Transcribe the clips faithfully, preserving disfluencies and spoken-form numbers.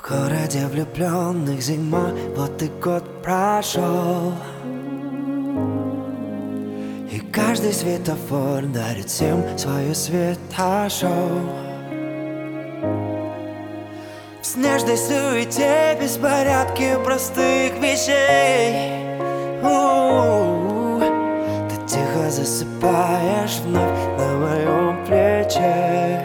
В городе влюбленных зима, вот и год прошел, и каждый светофор дарит всем свое светошоу. В снежной суете беспорядки простых вещей. У-у-у. Ты тихо засыпаешь вновь на моем плече.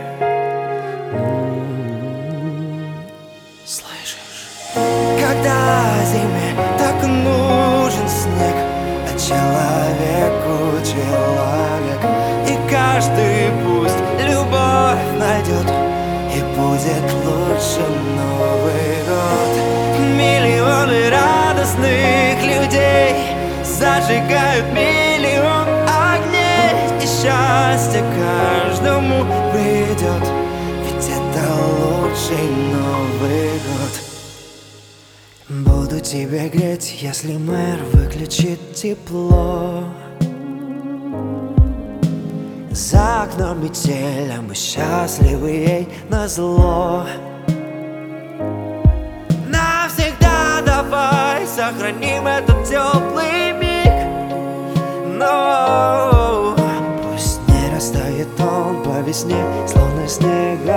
Слышишь? Когда зиме так нужен снег, а человеку человек, и каждый пусть любовь найдет, и будет лучше Новый год. Миллионы радостных людей зажигают миллион огней, и счастье каждому придет, ведь это лучший Новый год. Буду тебя греть, если мэр выключит тепло. За окном метель, а мы счастливы ей назло. Навсегда давай сохраним этот теплый миг. Но пусть не растает он по весне, словно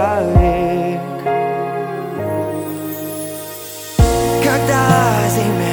снеговик. Когда зиме